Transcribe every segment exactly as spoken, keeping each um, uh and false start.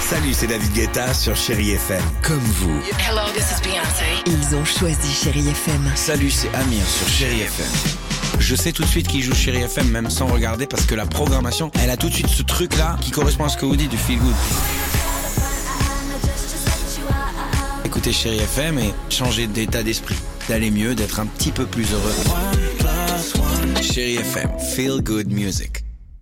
Salut, c'est David Guetta sur Chérie F M. Comme vous. Hello, this is Beyoncé. Ils ont choisi Chérie F M. Salut, c'est Amir sur Chérie F M. Je sais tout de suite qui joue Chérie F M, même sans regarder, parce que la programmation, elle a tout de suite ce truc-là qui correspond à ce que vous dites du feel good. Écoutez Chérie F M et changer d'état d'esprit, d'aller mieux, d'être un petit peu plus heureux. Chérie F M, feel good music.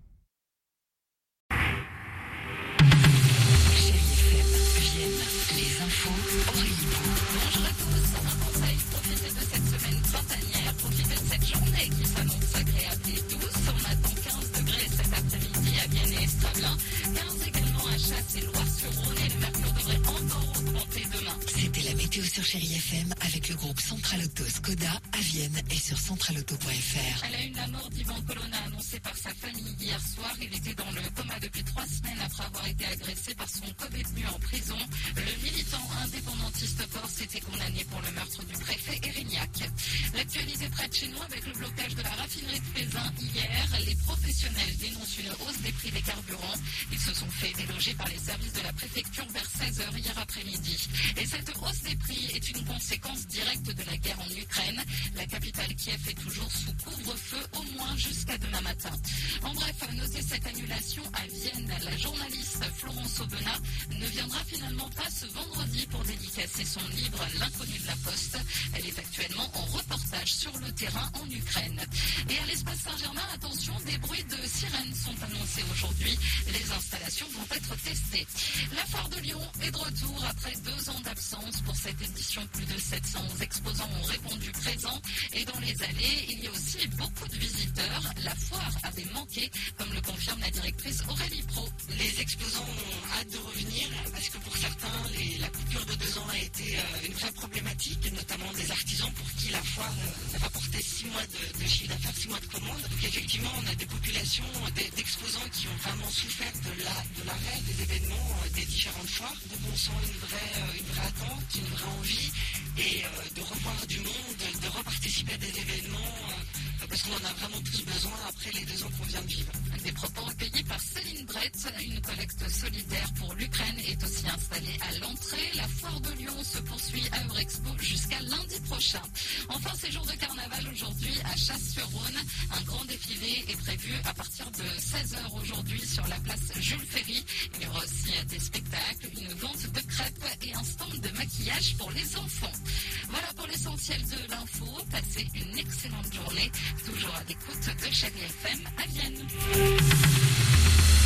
Sur Chérie F M avec le groupe Central Auto Skoda à Vienne et sur central auto point f r. Elle a eu la mort d'Ivan Colonna annoncée par sa famille hier soir. Il était dans le coma depuis trois semaines après avoir été agressé par son co-détenu en prison. Le militant indépendantiste corse était condamné pour le meurtre du préfet Erignac. L'actualité près de chez nous avec le blocage de la raffinerie de Pézin hier. Les professionnels dénoncent une hausse des prix des carburants. Ils se sont fait déloger par les services de la préfecture vers seize heures hier après-midi. Et cette hausse des prix est une conséquence directe de la guerre en Ukraine. La capitale Kiev est toujours sous couvre-feu, au moins jusqu'à demain matin. En bref, notez cette annulation à Vienne. La journaliste Florence Aubenas ne viendra finalement pas ce vendredi pour dédicacer son livre L'inconnu de la Poste. Elle est actuellement en reportage sur le terrain en Ukraine. Et à l'espace Saint-Germain, attention, des bruits de sirènes sont annoncés aujourd'hui. Les installations vont être testées. La Foire de Lyon est de retour après deux ans d'absence. Pour cette édition, plus de sept cents exposants ont répondu présents. Et dans les allées, il y a aussi beaucoup de visiteurs. La foire avait manqué, comme le confirme la directrice Aurélie Pro. Les exposants ont hâte de revenir parce que pour certains, les, la coupure de deux ans a été euh, une vraie problématique, notamment des artisans pour qui la foire euh, rapportait six mois de, de chiffre d'affaires, six mois de commandes. Donc effectivement, on a des populations, des, d'exposants qui ont vraiment souffert de, la, de l'arrêt des événements euh, des différentes foires. Donc on sent une vraie, euh, une vraie attente, une vraie envie et euh, de revoir du monde, de, de reparticiper à des événements euh, parce qu'on en a vraiment tous besoin après les deux ans qu'on vient de vivre. Des propos recueillis par Céline Brett. Une collecte solidaire pour l'Ukraine est aussi installée à l'entrée. La foire de Lyon se poursuit à Eurexpo jusqu'à lundi prochain. Enfin, c'est jour de carnaval aujourd'hui à Chasse-sur-Rhône. Un grand défilé est prévu à partir de seize heures aujourd'hui sur la place Jules Ferry. Il y aura aussi des spectacles, une vente de crêpes et un stand de maquillage pour les enfants. Voilà pour l'essentiel de l'info. Passez une excellente journée, toujours à l'écoute de Chérie F M à Vienne.